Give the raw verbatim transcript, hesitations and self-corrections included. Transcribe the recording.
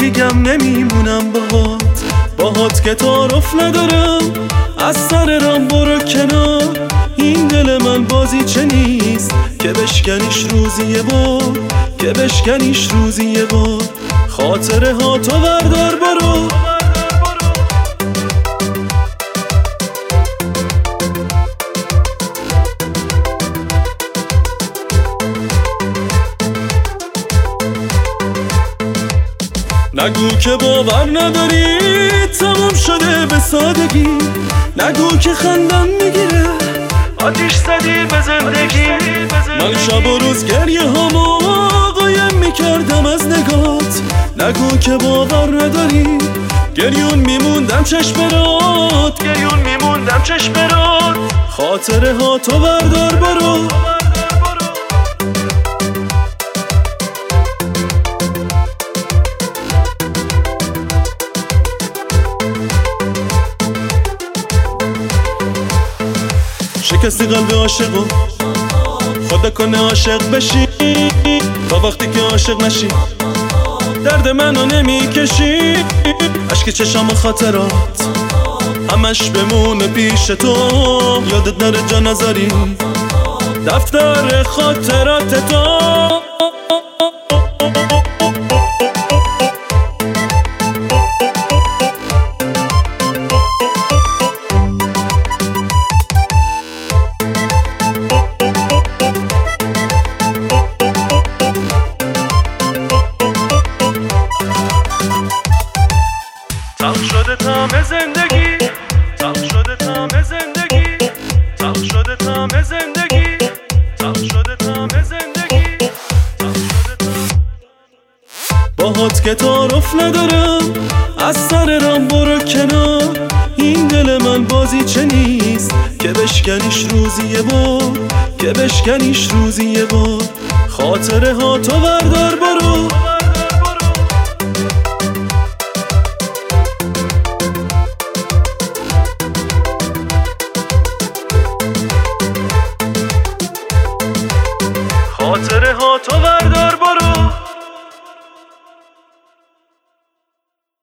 میگم نمیمونم باهات، باهات که تعارف ندارم، از سر رام برو کنار. این دل من بازی چه نیست که بشکنیش روزی یه بار، که بشکنیش روزی یه بار. خاطره ها تو بردار برو، نگو که باور نداری تمام شده به سادگی، نگو که خندم میگیره آتیش زدی به زندگی. من شب و روز گریه هامو قایم میکردم از نگات، نگو که باور نداری گریون میموندم چشم برات، گریون میموندم چشم برات. خاطره ها تو بردار برو، شکستی قلب عاشقو خدا کنه عاشق بشی، تا وقتی که عاشق نشی درد منو نمیکشی. عشق چشم و خاطرات همش بمونه پیش تو، یادت نره جا نذاری دفتر خاطرات تو. تم شده تمام زندگی، تم شده تمام زندگی، تم شده تمام زندگی، تم شده تمام زندگی، تم شده تمام. باهات که تعارف ندارم، از سر رام برو کنار. این دل من بازی چه نیست که بشکنیش روزی یه بار، که بشکنیش روزی یه بار. خاطره ها تو بردار برو.